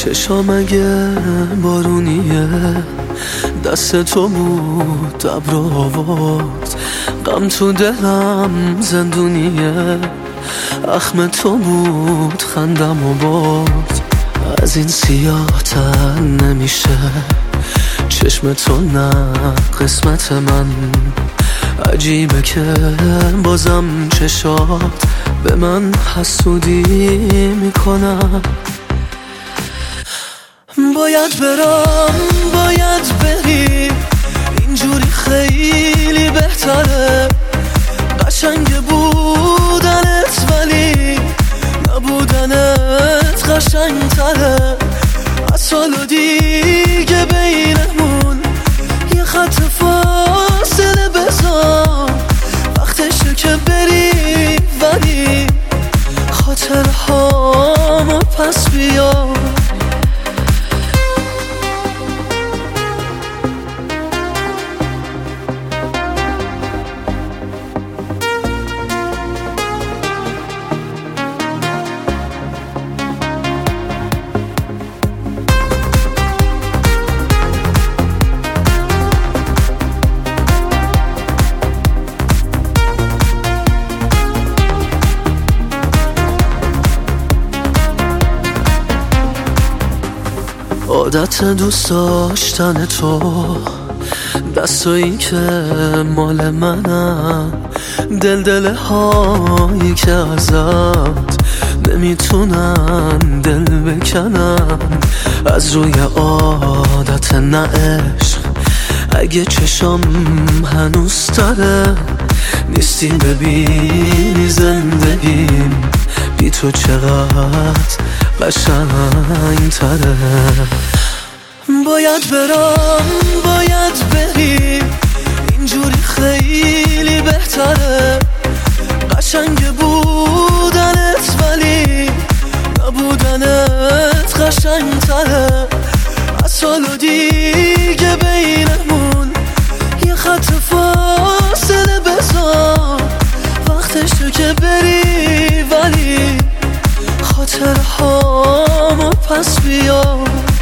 چشام اگه بارونیه دست تو بود ابر آورد، غم تو دلم زندونیه، اخم تو بود خندم و برد. از این سیاه تر نمیشه چشم تو، نه قسمت من. عجیبه که بازم چشات به من حسودی میکنم. باید برم، باید بری، اینجوری خیلی بهتره. قشنگ بودنت ولی نبودنت قشنگ تره. از سال و دیگه بینمون یه خط فاصله بذار، وقتشه که بری ولی خاطرهامو پس بیار. عادت دوست داشتن تو، دستایی که مال منم، دل هایی که ازت نمیتونن دل بکنن. از روی عادت نه عشق، اگه چشم هنوز تره، نیستی ببینی زندگیم بی تو چقدر قشنگ تره. باید برم، باید بری، اینجوری خیلی بهتره. قشنگ بودنت ولی نبودنت قشنگ تره. از سال و دیگه بینمون یه خط فاصله بذار، وقتشه که بری ولی خاطرهامو پس بیار.